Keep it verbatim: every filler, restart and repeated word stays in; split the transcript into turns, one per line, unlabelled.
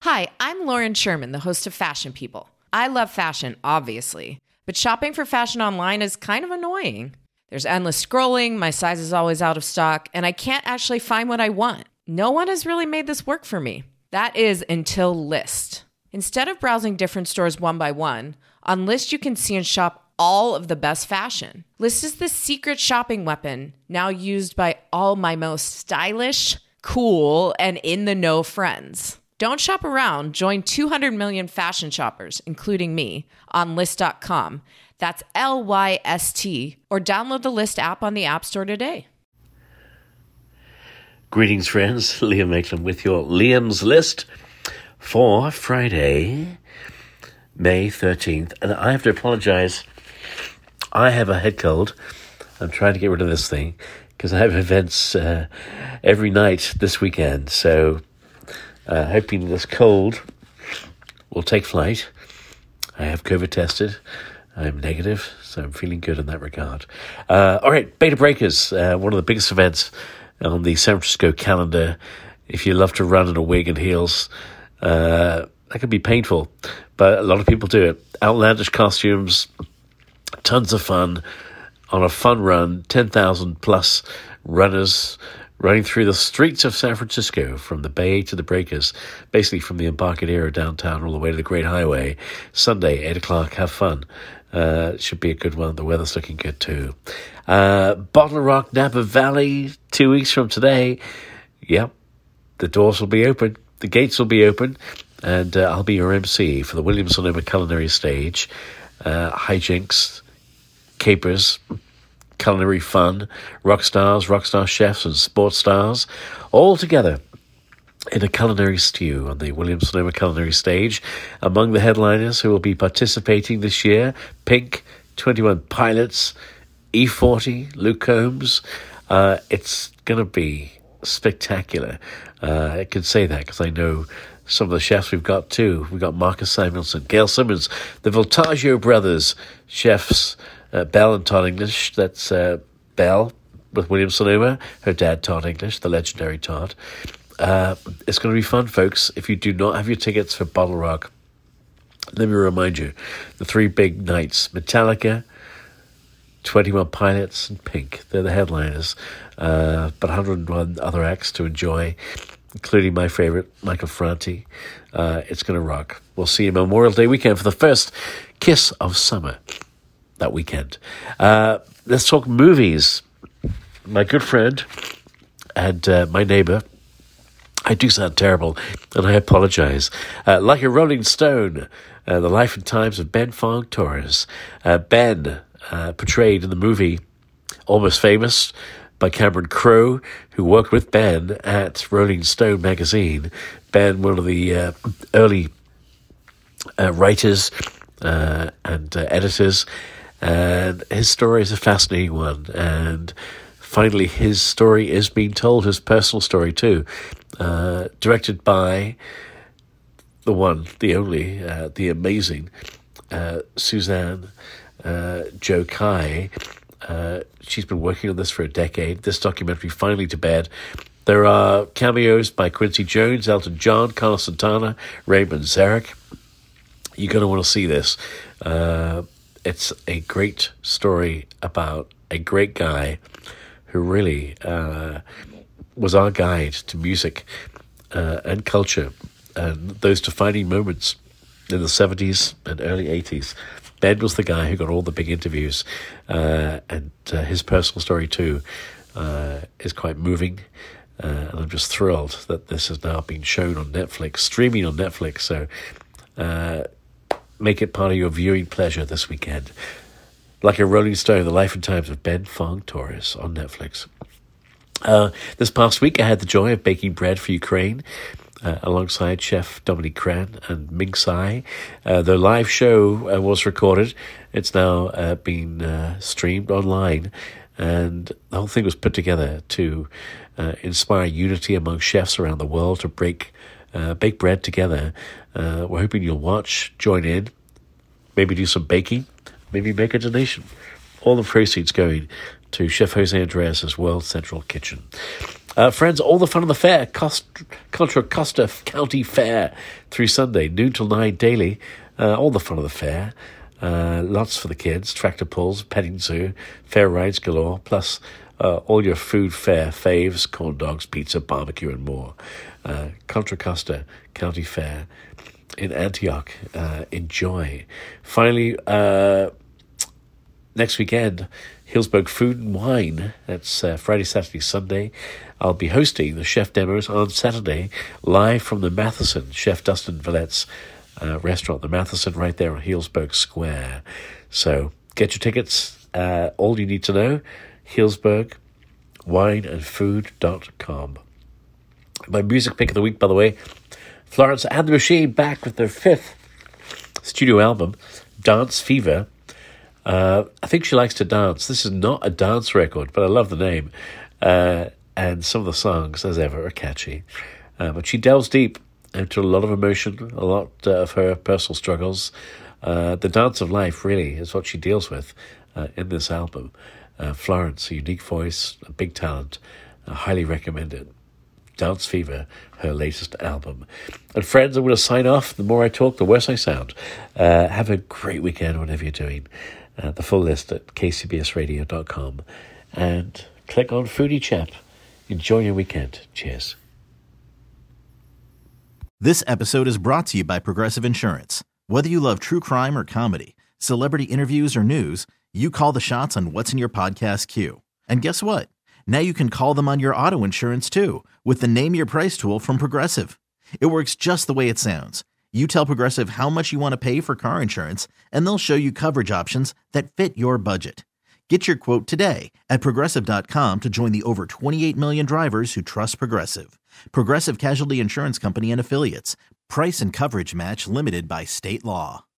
Hi, I'm Lauren Sherman, the host of Fashion People. I love fashion, obviously, but shopping for fashion online is kind of annoying. There's endless scrolling, my size is always out of stock, and I can't actually find what I want. No one has really made this work for me. That is until Lyst. Instead of browsing different stores one by one, on Lyst you can see and shop all of the best fashion. Lyst is the secret shopping weapon, now used by all my most stylish, cool, and in-the-know friends. Don't shop around. Join two hundred million fashion shoppers, including me, on Lyst dot com. That's L Y S T. Or download the Lyst app on the App Store today.
Greetings, friends. Liam Maitland with your Liam's List for Friday, May thirteenth. And I have to apologize. I have a head cold. I'm trying to get rid of this thing because I have events uh, every night this weekend. So Uh, hoping this cold will take flight. I have COVID tested. I'm negative, so I'm feeling good in that regard. Uh, all right, Beta Breakers, uh, one of the biggest events on the San Francisco calendar. If you love to run in a wig and heels, uh, that can be painful, but a lot of people do it. Outlandish costumes, tons of fun on a fun run, ten thousand plus runners running through the streets of San Francisco from the Bay to the Breakers, basically from the Embarcadero downtown all the way to the Great Highway. Sunday, eight o'clock, have fun. Uh, should be a good one. The weather's looking good too. Uh, Bottle Rock, Napa Valley, two weeks from today. Yep, the doors will be open. The gates will be open. And uh, I'll be your M C for the Williams-Sonoma Culinary Stage. Uh, hijinks, capers, culinary fun, rock stars, rock star chefs, and sports stars, all together in a culinary stew on the Williams-Sonoma Culinary Stage. Among the headliners who will be participating this year, Pink, twenty-one Pilots, E forty, Luke Combs. Uh, it's going to be spectacular. Uh, I can say that because I know some of the chefs we've got too. We've got Marcus Samuelson, Gail Simmons, the Voltaggio brothers, chefs, Uh, Belle and Todd English. That's uh, Belle with Williams-Sonoma. Her dad, Todd English, the legendary Todd. Uh, it's going to be fun, folks. If you do not have your tickets for Bottle Rock, let me remind you, the three big nights, Metallica, twenty-one Pilots, and Pink. They're the headliners. Uh, but one hundred one other acts to enjoy, including my favorite, Michael Franti. Uh, it's going to rock. We'll see you Memorial Day weekend for the first Kiss of Summer that weekend. Uh, let's talk movies. My good friend and uh, my neighbor, I do sound terrible, and I apologize. Uh, like a Rolling Stone, uh, the life and times of Ben Fong Torres. Uh, ben, uh, portrayed in the movie Almost Famous by Cameron Crowe, who worked with Ben at Rolling Stone magazine. Ben, one of the uh, early uh, writers uh, and uh, editors. And his story is a fascinating one. And finally, his story is being told, his personal story too. Uh, directed by the one, the only, uh, the amazing uh, Suzanne uh, Joe Kai. Uh, she's been working on this for a decade. This documentary finally to bed. There are cameos by Quincy Jones, Elton John, Carlos Santana, Raymond Zarek. You're going to want to see this. Uh, It's a great story about a great guy who really uh, was our guide to music uh, and culture and those defining moments in the seventies and early eighties. Ben was the guy who got all the big interviews, uh, and uh, his personal story too uh, is quite moving. Uh, and I'm just thrilled that this has now been shown on Netflix, streaming on Netflix. So uh, make it part of your viewing pleasure this weekend. Like a Rolling Stone, The Life and Times of Ben Fong Torres on Netflix. Uh, this past week, I had the joy of baking bread for Ukraine uh, alongside Chef Dominique Cran and Ming Tsai. Uh, the live show uh, was recorded. It's now uh, been uh, streamed online, and the whole thing was put together to uh, inspire unity among chefs around the world to break uh, bake bread together. Uh, we're hoping you'll watch, join in, maybe do some baking, maybe make a donation. All the proceeds going to Chef Jose Andres' World Central Kitchen. Uh, friends, all the fun of the fair, Cost, Contra Costa County Fair through Sunday, noon till nine daily. Uh, all the fun of the fair. Uh, lots for the kids, tractor pulls, petting zoo, fair rides galore, plus uh, all your food fair faves, corn dogs, pizza, barbecue, and more. Uh, Contra Costa County Fair in Antioch. Uh, enjoy. Finally, uh, next weekend, Hillsborough Food and Wine. That's uh, Friday, Saturday, Sunday. I'll be hosting the chef demos on Saturday, live from the Matheson, Chef Dustin Villette's uh, restaurant, the Matheson, right there on Hillsborough Square. So get your tickets. Uh, all you need to know, hillsborough wine and food dot com. My music pick of the week, by the way, Florence and the Machine back with their fifth studio album, Dance Fever. Uh, I think she likes to dance. This is not a dance record, but I love the name. Uh, and some of the songs, as ever, are catchy. Uh, but she delves deep into a lot of emotion, a lot uh, of her personal struggles. Uh, the dance of life, really, is what she deals with uh, in this album. Uh, Florence, a unique voice, a big talent. I highly recommend it. Dance Fever, her latest album. And friends, I'm going to sign off. The more I talk, the worse I sound. Uh, have a great weekend, whatever you're doing. Uh, the full list at k c b s radio dot com. And click on Foodie Chap. Enjoy your weekend. Cheers.
This episode is brought to you by Progressive Insurance. Whether you love true crime or comedy, celebrity interviews or news, you call the shots on what's in your podcast queue. And guess what? Now you can call them on your auto insurance too with the Name Your Price tool from Progressive. It works just the way it sounds. You tell Progressive how much you want to pay for car insurance, and they'll show you coverage options that fit your budget. Get your quote today at progressive dot com to join the over twenty-eight million drivers who trust Progressive. Progressive Casualty Insurance Company and Affiliates. Price and coverage match limited by state law.